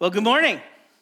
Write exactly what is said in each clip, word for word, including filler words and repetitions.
Well, good morning.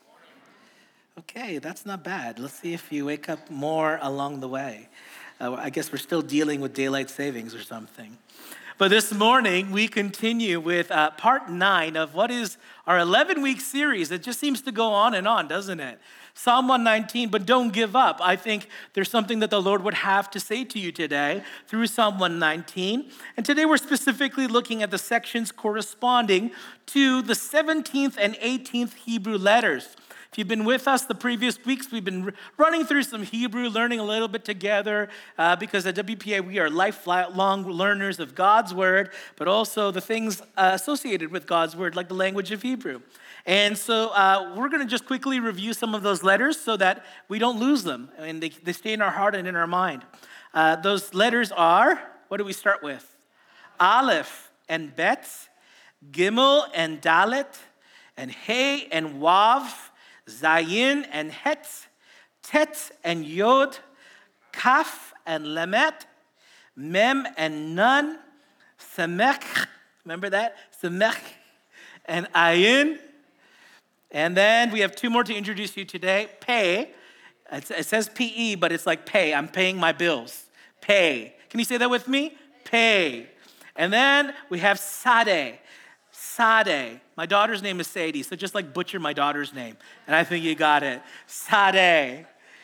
Okay, that's not bad. Let's see if you wake up more along the way. Uh, I guess we're still dealing with daylight savings or something. But this morning, we continue with uh, part nine of what is our eleven-week series. It just seems to go on and on, doesn't it? Psalm one nineteen, but don't give up. I think there's something that the Lord would have to say to you today through Psalm one nineteen. And today we're specifically looking at the sections corresponding to the seventeenth and eighteenth Hebrew letters. If you've been with us the previous weeks, we've been running through some Hebrew, learning a little bit together, uh, because at W P A we are lifelong learners of God's Word, but also the things uh, associated with God's Word, like the language of Hebrew. And so uh, we're going to just quickly review some of those letters so that we don't lose them, and they, they stay in our heart and in our mind. Uh, those letters are, what do we start with? Aleph and Bet, Gimel and Dalet, and Hey and Wav, Zayin and Het, Tet and Yod, Kaf and Lamet, Mem and Nun, Samech, remember that? Samech and Ayin. And then we have two more to introduce you today. Pay, it says P E, but it's like pay. I'm paying my bills. Pay. Can you say that with me? Pay. And then we have Sade. Sade. My daughter's name is Sadie, so just like butcher my daughter's name. And I think you got it. Sade.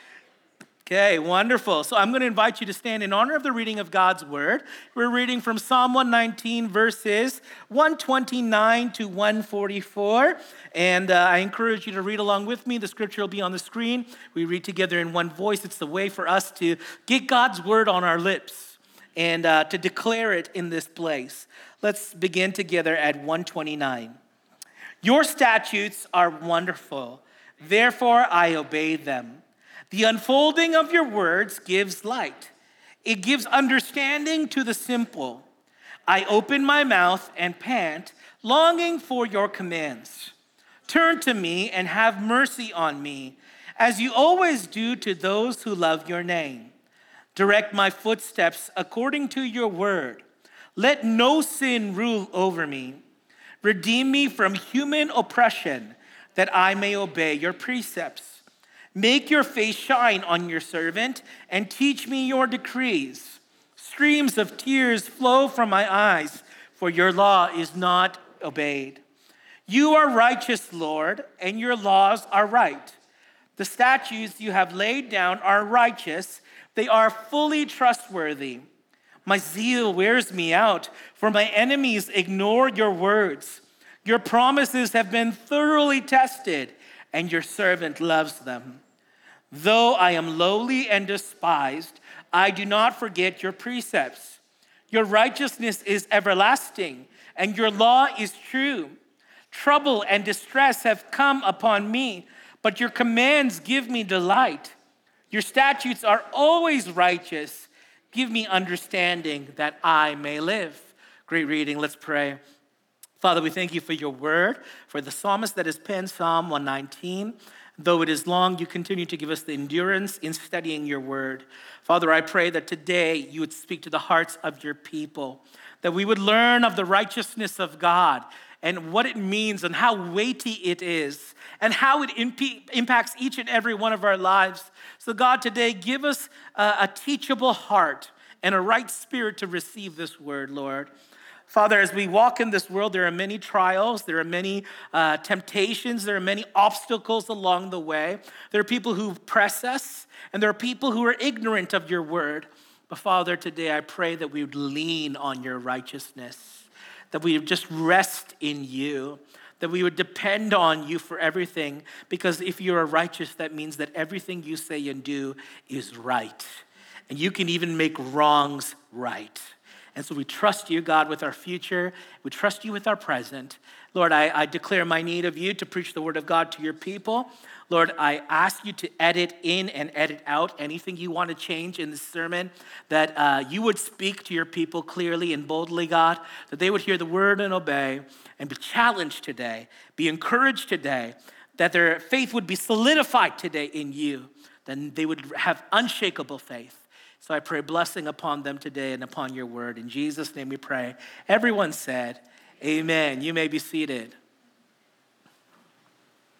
Okay, wonderful. So I'm going to invite you to stand in honor of the reading of God's Word. We're reading from Psalm one nineteen, verses one twenty-nine to one forty-four. And uh, I encourage you to read along with me. The scripture will be on the screen. We read together in one voice. It's the way for us to get God's Word on our lips and uh, to declare it in this place. Let's begin together at one twenty-nine. Your statutes are wonderful, therefore I obey them. The unfolding of your words gives light. It gives understanding to the simple. I open my mouth and pant, longing for your commands. Turn to me and have mercy on me, as you always do to those who love your name. Direct my footsteps according to your word. Let no sin rule over me. Redeem me from human oppression, that I may obey your precepts. Make your face shine on your servant and teach me your decrees. Streams of tears flow from my eyes, for your law is not obeyed. You are righteous, Lord, and your laws are right. The statutes you have laid down are righteous. They are fully trustworthy. My zeal wears me out, for my enemies ignore your words. Your promises have been thoroughly tested, and your servant loves them. Though I am lowly and despised, I do not forget your precepts. Your righteousness is everlasting, and your law is true. Trouble and distress have come upon me, but your commands give me delight. Your statutes are always righteous. Give me understanding that I may live. Great reading. Let's pray. Father, we thank you for your word, for the psalmist that has penned Psalm one nineteen. Though it is long, you continue to give us the endurance in studying your word. Father, I pray that today you would speak to the hearts of your people, that we would learn of the righteousness of God and what it means and how weighty it is and how it imp- impacts each and every one of our lives. So God, today, give us a, a teachable heart and a right spirit to receive this word, Lord. Father, as we walk in this world, there are many trials, there are many uh, temptations, there are many obstacles along the way. There are people who press us, and there are people who are ignorant of your word. But Father, today I pray that we would lean on your righteousness, that we would just rest in you, that we would depend on you for everything, because if you are righteous, that means that everything you say and do is right. And you can even make wrongs right. And so we trust you, God, with our future. We trust you with our present. Lord, I, I declare my need of you to preach the word of God to your people. Lord, I ask you to edit in and edit out anything you want to change in this sermon, that uh, you would speak to your people clearly and boldly, God, that they would hear the word and obey and be challenged today, be encouraged today, that their faith would be solidified today in you, then they would have unshakable faith. So I pray blessing upon them today and upon your word. In Jesus' name we pray. Everyone said, amen. You may be seated.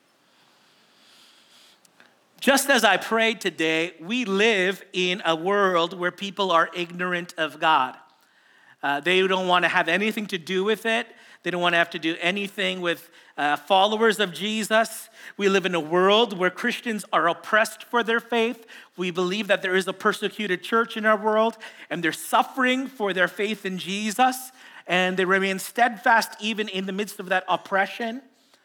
Just as I prayed today, we live in a world where people are ignorant of God. Uh, they don't want to have anything to do with it. They don't want to have to do anything with uh, followers of Jesus. We live in a world where Christians are oppressed for their faith. We believe that there is a persecuted church in our world, and they're suffering for their faith in Jesus, and they remain steadfast even in the midst of that oppression.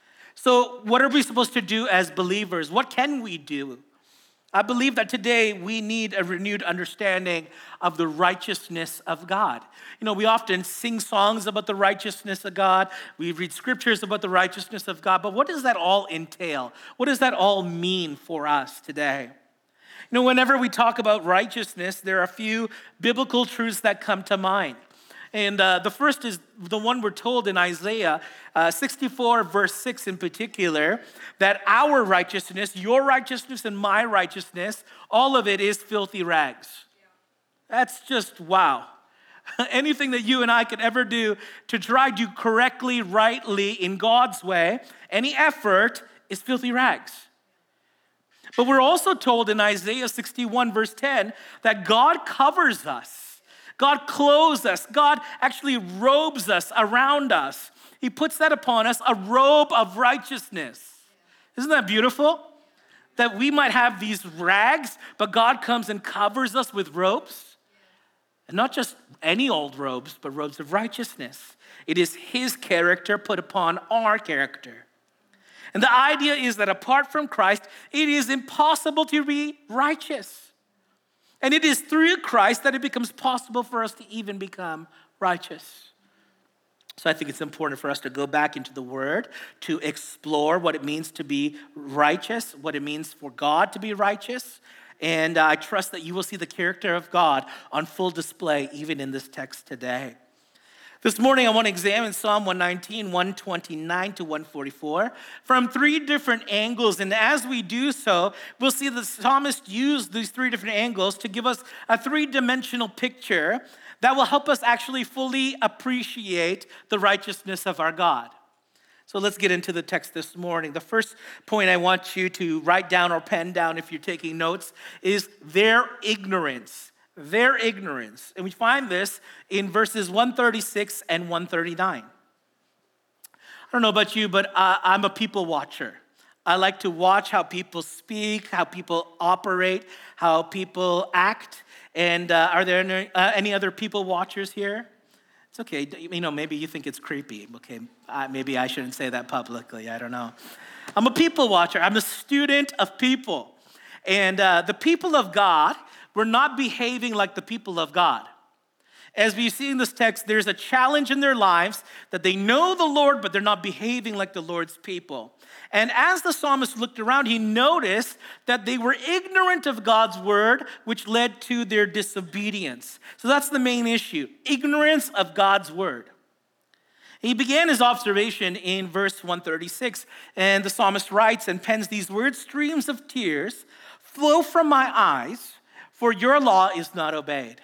So what are we supposed to do as believers? What can we do? I believe that today we need a renewed understanding of the righteousness of God. You know, we often sing songs about the righteousness of God. We read scriptures about the righteousness of God. But what does that all entail? What does that all mean for us today? You know, whenever we talk about righteousness, there are a few biblical truths that come to mind. And uh, the first is the one we're told in Isaiah uh, sixty-four, verse six in particular, that our righteousness, your righteousness and my righteousness, all of it is filthy rags. That's just wow. Anything that you and I could ever do to try to correctly, rightly, in God's way, any effort is filthy rags. But we're also told in Isaiah sixty-one, verse ten, that God covers us. God clothes us. God actually robes us around us. He puts that upon us, a robe of righteousness. Isn't that beautiful? That we might have these rags, but God comes and covers us with robes. And not just any old robes, but robes of righteousness. It is his character put upon our character. And the idea is that apart from Christ, it is impossible to be righteous. And it is through Christ that it becomes possible for us to even become righteous. So I think it's important for us to go back into the Word, to explore what it means to be righteous, what it means for God to be righteous. And I trust that you will see the character of God on full display even in this text today. This morning, I want to examine Psalm one nineteen, one twenty-nine to one forty-four from three different angles. And as we do so, we'll see the psalmist use these three different angles to give us a three-dimensional picture that will help us actually fully appreciate the righteousness of our God. So let's get into the text this morning. The first point I want you to write down or pen down if you're taking notes is their ignorance. Their ignorance. And we find this in verses one thirty-six and one thirty-nine. I don't know about you, but uh, I'm a people watcher. I like to watch how people speak, how people operate, how people act. And uh, are there any, uh, any other people watchers here? It's okay. You know, maybe you think it's creepy. Okay, uh, maybe I shouldn't say that publicly. I don't know. I'm a people watcher. I'm a student of people. And uh, the people of God were not behaving like the people of God. As we see in this text, there's a challenge in their lives that they know the Lord, but they're not behaving like the Lord's people. And as the psalmist looked around, he noticed that they were ignorant of God's word, which led to their disobedience. So that's the main issue, ignorance of God's word. He began his observation in verse one thirty-six, and the psalmist writes and pens these words, "Streams of tears flow from my eyes, for your law is not obeyed."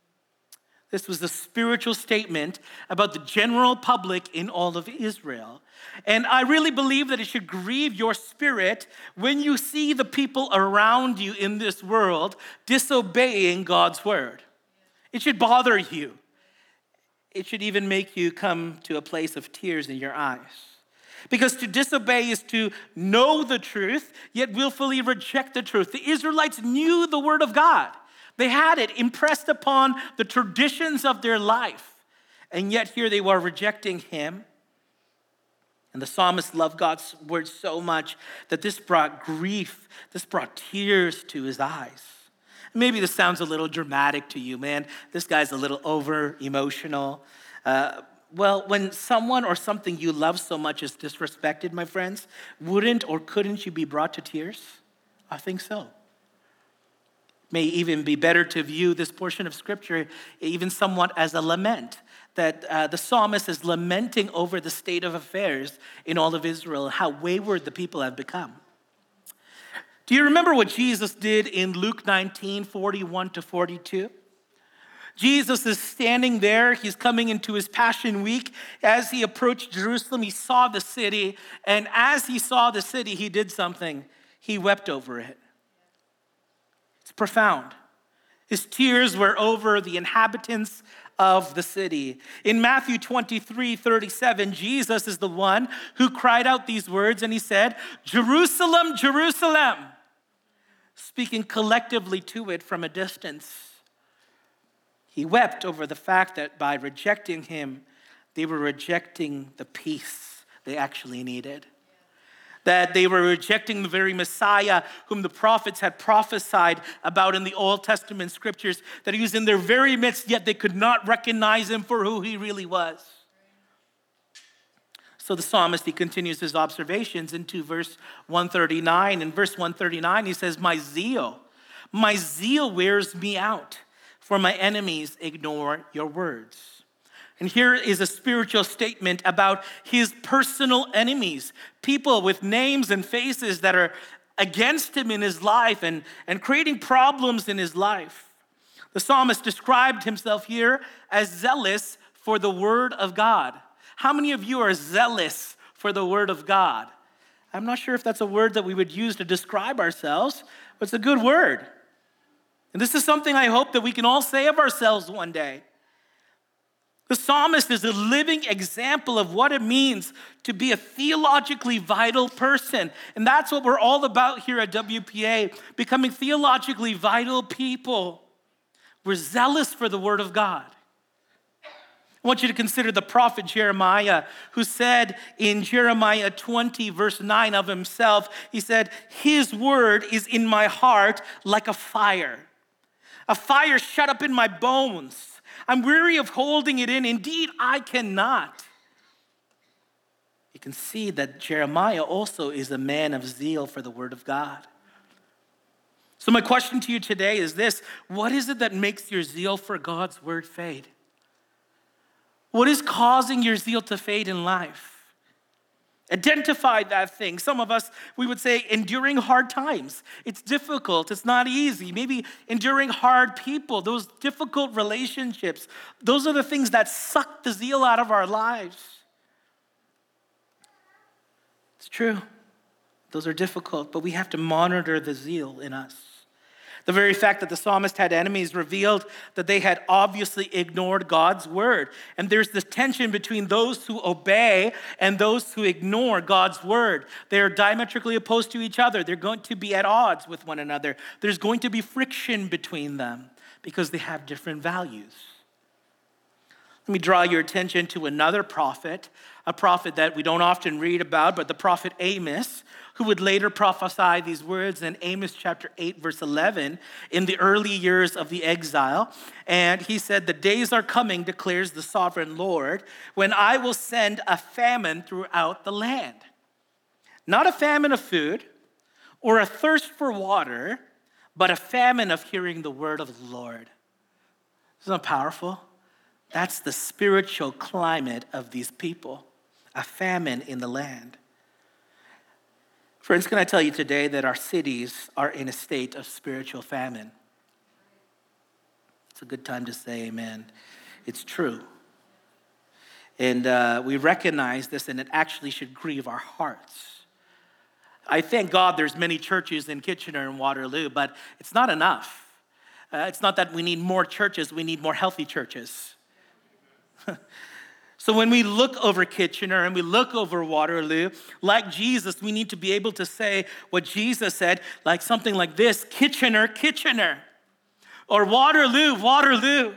This was a spiritual statement about the general public in all of Israel. And I really believe that it should grieve your spirit when you see the people around you in this world disobeying God's word. It should bother you. It should even make you come to a place of tears in your eyes. Because to disobey is to know the truth, yet willfully reject the truth. The Israelites knew the word of God. They had it impressed upon the traditions of their life. And yet here they were rejecting him. And the psalmist loved God's word so much that this brought grief, this brought tears to his eyes. Maybe this sounds a little dramatic to you, man. This guy's a little over emotional. Uh, well, when someone or something you love so much is disrespected, my friends, wouldn't or couldn't you be brought to tears? I think so. May even be better to view this portion of scripture even somewhat as a lament, that uh, the psalmist is lamenting over the state of affairs in all of Israel, how wayward the people have become. Do you remember what Jesus did in Luke nineteen, forty-one to forty-two? Jesus is standing there. He's coming into his Passion Week. As he approached Jerusalem, he saw the city. And as he saw the city, he did something. He wept over it. It's profound. His tears were over the inhabitants of the city. In Matthew twenty-three thirty-seven, Jesus is the one who cried out these words, and he said, "Jerusalem, Jerusalem," speaking collectively to it from a distance. He wept over the fact that by rejecting him, they were rejecting the peace they actually needed. That they were rejecting the very Messiah whom the prophets had prophesied about in the Old Testament scriptures, that he was in their very midst, yet they could not recognize him for who he really was. So the psalmist, he continues his observations into verse one thirty-nine. In verse one thirty-nine, he says, "My zeal, my zeal wears me out, for my enemies ignore your words." And here is a spiritual statement about his personal enemies, people with names and faces that are against him in his life and, and creating problems in his life. The psalmist described himself here as zealous for the word of God. How many of you are zealous for the word of God? I'm not sure if that's a word that we would use to describe ourselves, but it's a good word. And this is something I hope that we can all say of ourselves one day. The psalmist is a living example of what it means to be a theologically vital person. And that's what we're all about here at W P A, becoming theologically vital people. We're zealous for the word of God. I want you to consider the prophet Jeremiah, who said in Jeremiah twenty, verse nine of himself, he said, "His word is in my heart like a fire, a fire shut up in my bones. I'm weary of holding it in. Indeed, I cannot." You can see that Jeremiah also is a man of zeal for the word of God. So my question to you today is this: what is it that makes your zeal for God's word fade? What is causing your zeal to fade in life? Identify that thing. Some of us, we would say, enduring hard times. It's difficult. It's not easy. Maybe enduring hard people, those difficult relationships. Those are the things that suck the zeal out of our lives. It's true. Those are difficult, but we have to monitor the zeal in us. The very fact that the psalmist had enemies revealed that they had obviously ignored God's word. And there's this tension between those who obey and those who ignore God's word. They are diametrically opposed to each other. They're going to be at odds with one another. There's going to be friction between them because they have different values. Let me draw your attention to another prophet, a prophet that we don't often read about, but the prophet Amos, who would later prophesy these words in Amos chapter eight, verse eleven, in the early years of the exile. And he said, "The days are coming, declares the sovereign Lord, when I will send a famine throughout the land. Not a famine of food or a thirst for water, but a famine of hearing the word of the Lord." Isn't that powerful? That's the spiritual climate of these people, a famine in the land. Friends, can I tell you today that our cities are in a state of spiritual famine? It's a good time to say amen. It's true. And uh, we recognize this, and it actually should grieve our hearts. I thank God there's many churches in Kitchener and Waterloo, but it's not enough. Uh, it's not that we need more churches, we need more healthy churches. So when we look over Kitchener and we look over Waterloo, like Jesus, we need to be able to say what Jesus said, like something like this: Kitchener, Kitchener, or Waterloo, Waterloo.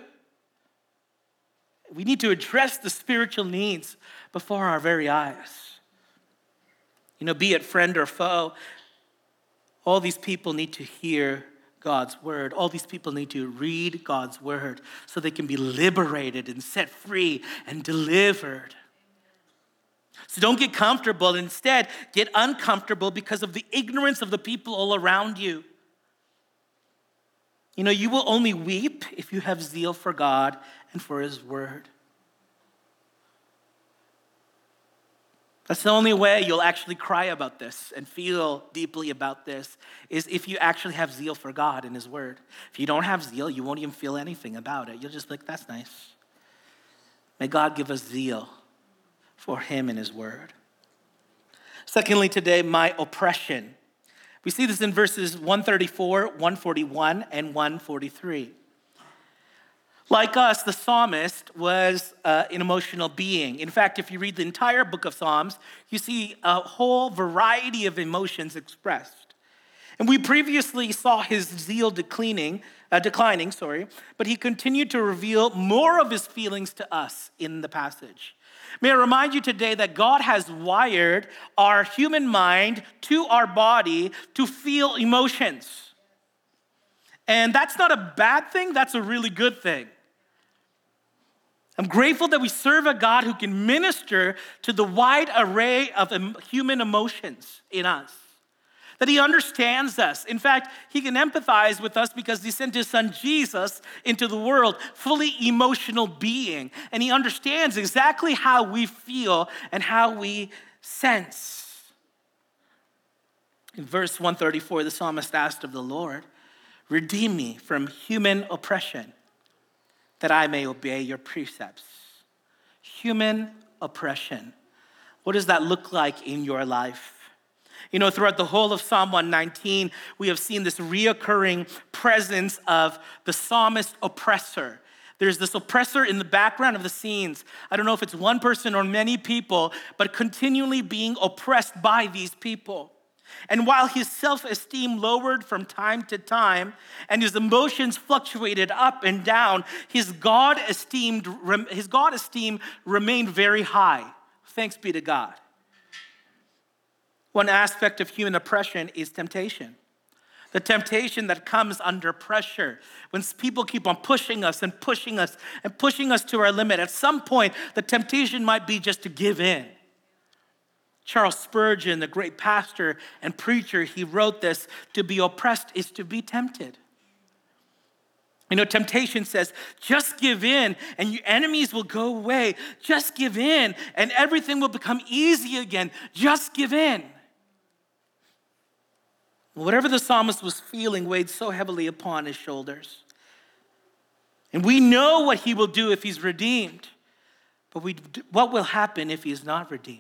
We need to address the spiritual needs before our very eyes. You know, be it friend or foe, all these people need to hear God's word. All these people need to read God's word so they can be liberated and set free and delivered. So don't get comfortable. Instead, get uncomfortable because of the ignorance of the people all around you. You know, you will only weep if you have zeal for God and for his word. That's the only way you'll actually cry about this and feel deeply about this, is if you actually have zeal for God and his word. If you don't have zeal, you won't even feel anything about it. You'll just be like, that's nice. May God give us zeal for him and his word. Secondly, today, my oppression. We see this in verses one thirty-four, one forty-one, and one forty-three. Like us, the psalmist was uh, an emotional being. In fact, if you read the entire book of Psalms, you see a whole variety of emotions expressed. And we previously saw his zeal declining, uh, declining, sorry, but he continued to reveal more of his feelings to us in the passage. May I remind you today that God has wired our human mind to our body to feel emotions. And that's not a bad thing, that's a really good thing. I'm grateful that we serve a God who can minister to the wide array of human emotions in us, that he understands us. In fact, he can empathize with us because he sent his son Jesus into the world, fully emotional being, and he understands exactly how we feel and how we sense. In verse one thirty-four, the psalmist asked of the Lord, "Redeem me from human oppression, that I may obey your precepts." Human oppression. What does that look like in your life? You know, throughout the whole of Psalm one nineteen, we have seen this reoccurring presence of the psalmist oppressor. There's this oppressor in the background of the scenes. I don't know if it's one person or many people, but continually being oppressed by these people. And while his self-esteem lowered from time to time and his emotions fluctuated up and down, his God esteemed his God esteem remained very high. Thanks be to God. One aspect of human oppression is temptation. The temptation that comes under pressure. When people keep on pushing us and pushing us and pushing us to our limit, at some point, the temptation might be just to give in. Charles Spurgeon, the great pastor and preacher, he wrote this, "To be oppressed is to be tempted." You know, temptation says, just give in and your enemies will go away. Just give in and everything will become easy again. Just give in. Whatever the psalmist was feeling weighed so heavily upon his shoulders. And we know what he will do if he's redeemed. But we, what will happen if he is not redeemed?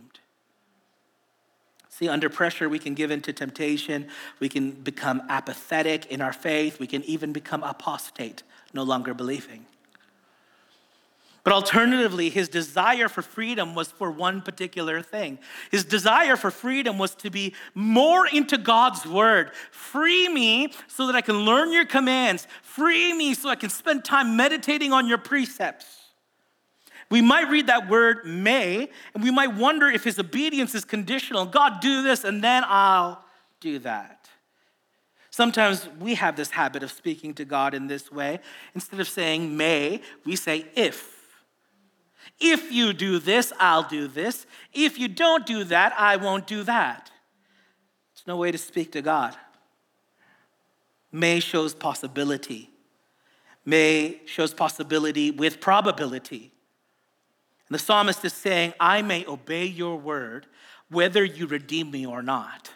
See, under pressure, we can give in to temptation. We can become apathetic in our faith. We can even become apostate, no longer believing. But alternatively, his desire for freedom was for one particular thing. His desire for freedom was to be more into God's word. Free me so that I can learn your commands. Free me so I can spend time meditating on your precepts. We might read that word may, and we might wonder if his obedience is conditional. God, do this, and then I'll do that. Sometimes we have this habit of speaking to God in this way. Instead of saying may, we say if. If you do this, I'll do this. If you don't do that, I won't do that. It's no way to speak to God. May shows possibility. May shows possibility with probability. And the psalmist is saying, I may obey your word whether you redeem me or not.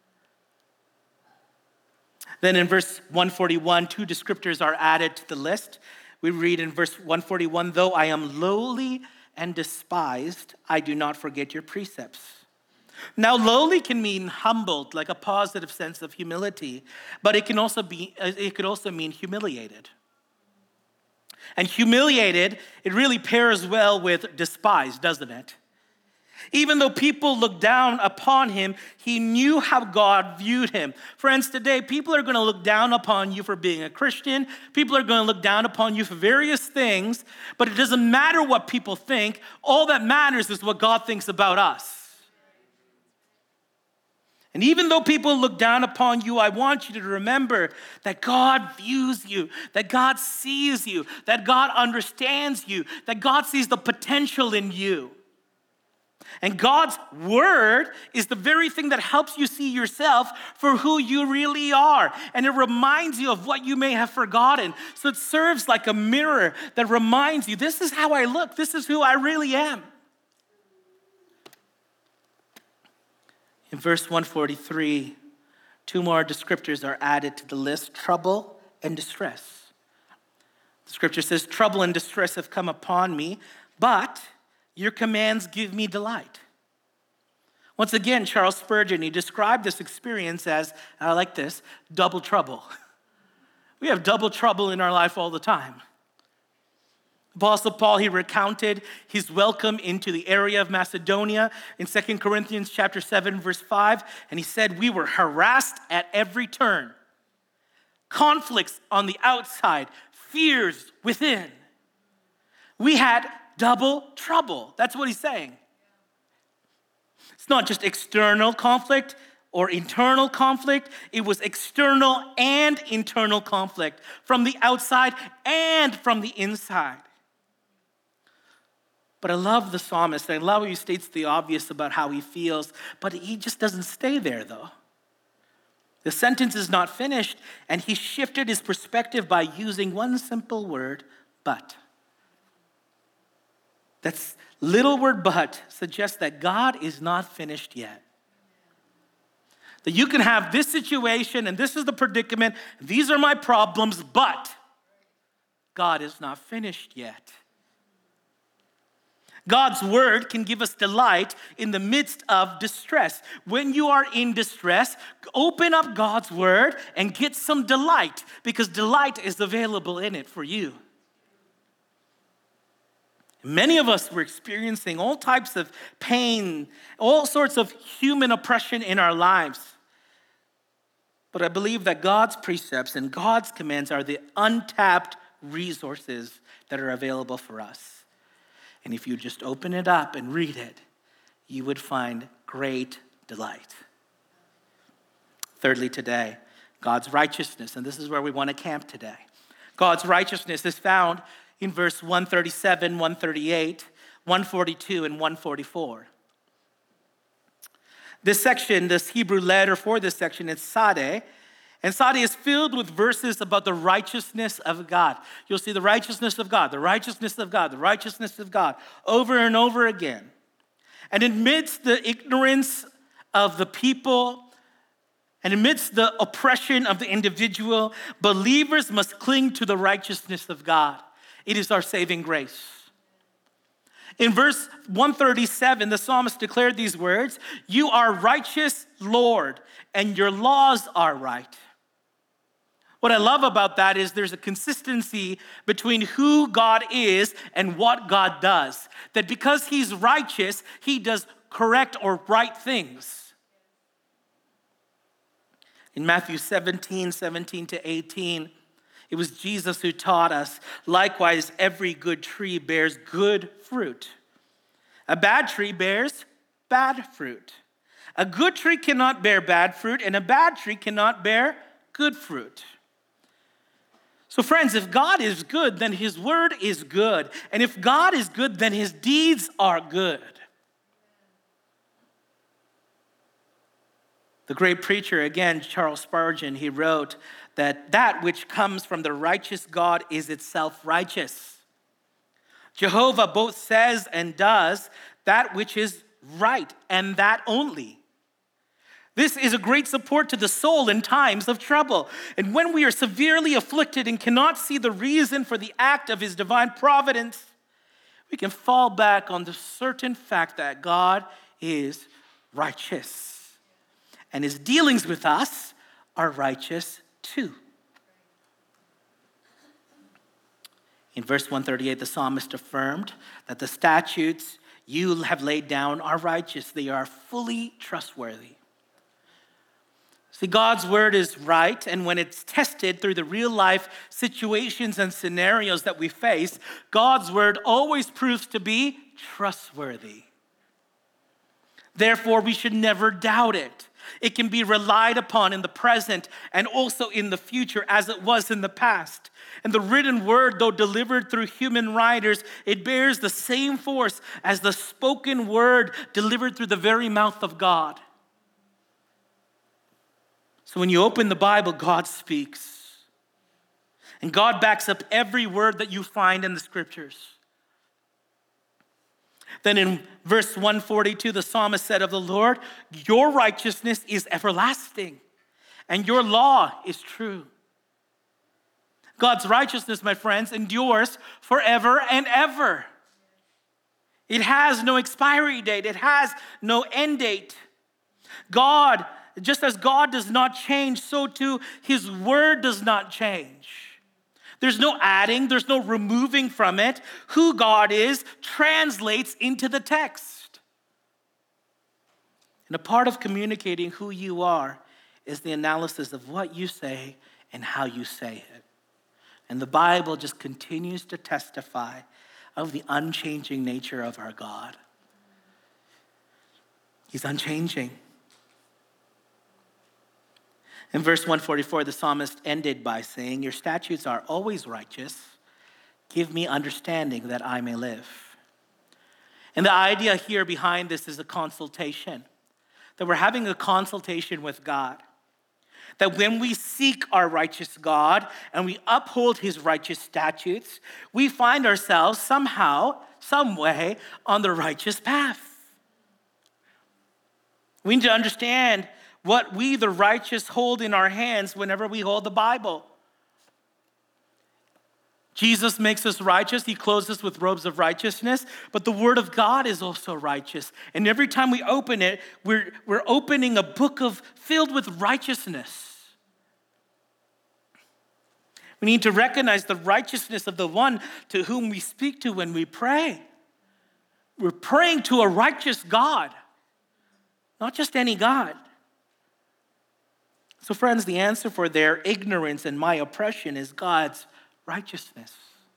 Then in verse one forty-one, two descriptors are added to the list. We read in verse one forty-one, though I am lowly and despised, I do not forget your precepts. Now, lowly can mean humbled, like a positive sense of humility, but it can also be, it could also mean humiliated. And humiliated, it really pairs well with despised, doesn't it? Even though people looked down upon him, he knew how God viewed him. Friends, today, people are going to look down upon you for being a Christian. People are going to look down upon you for various things, but it doesn't matter what people think. All that matters is what God thinks about us. And even though people look down upon you, I want you to remember that God views you, that God sees you, that God understands you, that God sees the potential in you. And God's word is the very thing that helps you see yourself for who you really are. And it reminds you of what you may have forgotten. So it serves like a mirror that reminds you, this is how I look, this is who I really am. In verse one forty-three, two more descriptors are added to the list, trouble and distress. The scripture says, trouble and distress have come upon me, but your commands give me delight. Once again, Charles Spurgeon, he described this experience as, I like this, double trouble. We have double trouble in our life all the time. Apostle Paul, he recounted his welcome into the area of Macedonia in Second Corinthians chapter seven, verse five, and he said, we were harassed at every turn. Conflicts on the outside, fears within. We had double trouble. That's what he's saying. It's not just external conflict or internal conflict. It was external and internal conflict from the outside and from the inside. But I love the psalmist. I love how he states the obvious about how he feels, but he just doesn't stay there, though. The sentence is not finished, and he shifted his perspective by using one simple word, but. That little word but suggests that God is not finished yet. That you can have this situation, and this is the predicament, these are my problems, but God is not finished yet. God's word can give us delight in the midst of distress. When you are in distress, open up God's word and get some delight, because delight is available in it for you. Many of us were experiencing all types of pain, all sorts of human oppression in our lives. But I believe that God's precepts and God's commands are the untapped resources that are available for us. And if you just open it up and read it, you would find great delight. Thirdly, today, God's righteousness, and this is where we want to camp today. God's righteousness is found in verse one thirty-seven, one thirty-eight, one forty-two, and one forty-four. This section, this Hebrew letter for this section is Sade. And Sade is filled with verses about the righteousness of God. You'll see the righteousness of God, the righteousness of God, the righteousness of God over and over again. And amidst the ignorance of the people and amidst the oppression of the individual, believers must cling to the righteousness of God. It is our saving grace. In verse one thirty-seven, the psalmist declared these words, "You are righteous, Lord, and your laws are right." What I love about that is there's a consistency between who God is and what God does. That because he's righteous, he does correct or right things. In Matthew seventeen, seventeen to eighteen, it was Jesus who taught us, likewise, every good tree bears good fruit. A bad tree bears bad fruit. A good tree cannot bear bad fruit, and a bad tree cannot bear good fruit. So friends, if God is good, then his word is good. And if God is good, then his deeds are good. The great preacher, again, Charles Spurgeon, he wrote that that which comes from the righteous God is itself righteous. Jehovah both says and does that which is right, and that only. This is a great support to the soul in times of trouble. And when we are severely afflicted and cannot see the reason for the act of his divine providence, we can fall back on the certain fact that God is righteous. And his dealings with us are righteous too. In verse one thirty-eight, the psalmist affirmed that the statutes you have laid down are righteous. They are fully trustworthy. See, God's word is right, and when it's tested through the real life situations and scenarios that we face, God's word always proves to be trustworthy. Therefore, we should never doubt it. It can be relied upon in the present and also in the future as it was in the past. And the written word, though delivered through human writers, it bears the same force as the spoken word delivered through the very mouth of God. So when you open the Bible, God speaks. And God backs up every word that you find in the scriptures. Then in verse one forty-two, the psalmist said of the Lord, your righteousness is everlasting, and your law is true. God's righteousness, my friends, endures forever and ever. It has no expiry date. It has no end date. God, just as God does not change, so too his word does not change. There's no adding, there's no removing from it. Who God is translates into the text. And a part of communicating who you are is the analysis of what you say and how you say it. And the Bible just continues to testify of the unchanging nature of our God. He's unchanging. In verse one forty-four, the psalmist ended by saying, "Your statutes are always righteous. Give me understanding that I may live." And the idea here behind this is a consultation, that we're having a consultation with God. That when we seek our righteous God and we uphold his righteous statutes, we find ourselves somehow, some way, on the righteous path. We need to understand what we, the righteous, hold in our hands whenever we hold the Bible. Jesus makes us righteous. He clothes us with robes of righteousness, but the word of God is also righteous. And every time we open it, we're, we're opening a book of filled with righteousness. We need to recognize the righteousness of the one to whom we speak to when we pray. We're praying to a righteous God, not just any God. So friends, the answer for their ignorance and my oppression is God's righteousness.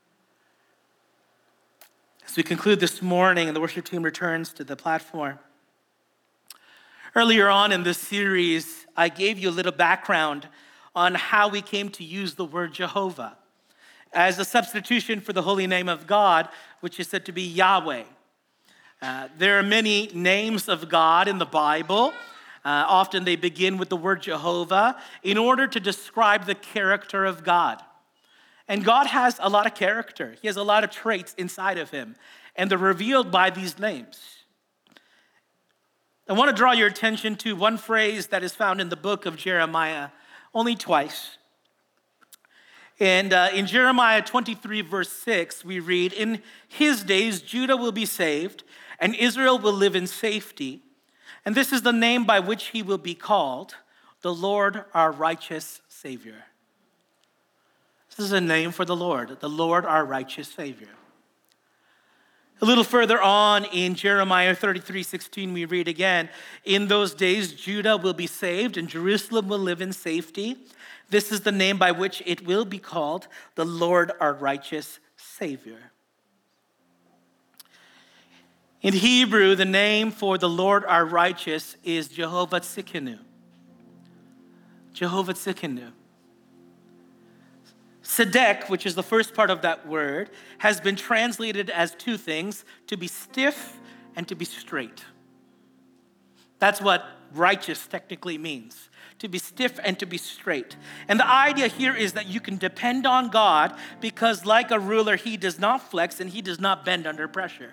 As we conclude this morning and the worship team returns to the platform, earlier on in this series, I gave you a little background on how we came to use the word Jehovah as a substitution for the holy name of God, which is said to be Yahweh. Uh, there are many names of God in the Bible. Uh, often they begin with the word Jehovah in order to describe the character of God. And God has a lot of character. He has a lot of traits inside of him, and they're revealed by these names. I want to draw your attention to one phrase that is found in the book of Jeremiah, only twice. And uh, in Jeremiah twenty-three, verse six, we read, "In his days Judah will be saved, and Israel will live in safety. And this is the name by which he will be called, the Lord our righteous Savior." This is a name for the Lord, the Lord our righteous Savior. A little further on in Jeremiah thirty-three sixteen, we read again, "In those days Judah will be saved and Jerusalem will live in safety. This is the name by which it will be called, the Lord our righteous Savior." In Hebrew, the name for the Lord our righteous is Jehovah Tsidkenu. Jehovah Tsidkenu. Tzedek, which is the first part of that word, has been translated as two things, to be stiff and to be straight. That's what righteous technically means, to be stiff and to be straight. And the idea here is that you can depend on God because like a ruler, he does not flex and he does not bend under pressure.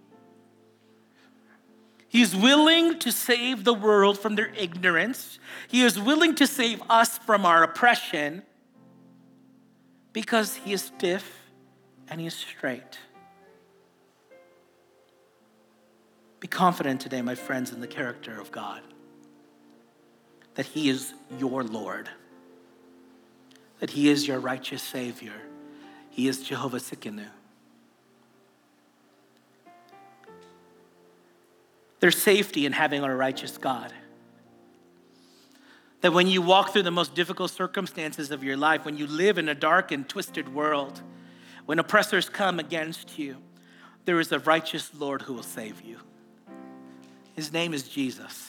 He's willing to save the world from their ignorance. He is willing to save us from our oppression, because he is stiff and he is straight. Be confident today, my friends, in the character of God, that he is your Lord, that he is your righteous Savior. He is Jehovah Tsidkenu. There's safety in having a righteous God. That when you walk through the most difficult circumstances of your life, when you live in a dark and twisted world, when oppressors come against you, there is a righteous Lord who will save you. His name is Jesus.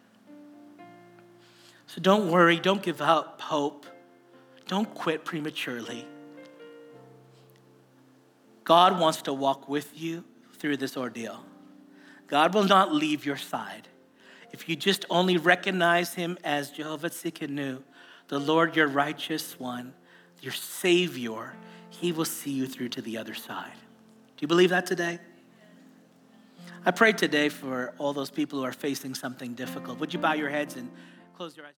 So don't worry, don't give up hope. Don't quit prematurely. God wants to walk with you through this ordeal. God will not leave your side. If you just only recognize him as Jehovah Tsidkenu, the Lord, your righteous one, your Savior, he will see you through to the other side. Do you believe that today? I pray today for all those people who are facing something difficult. Would you bow your heads and close your eyes?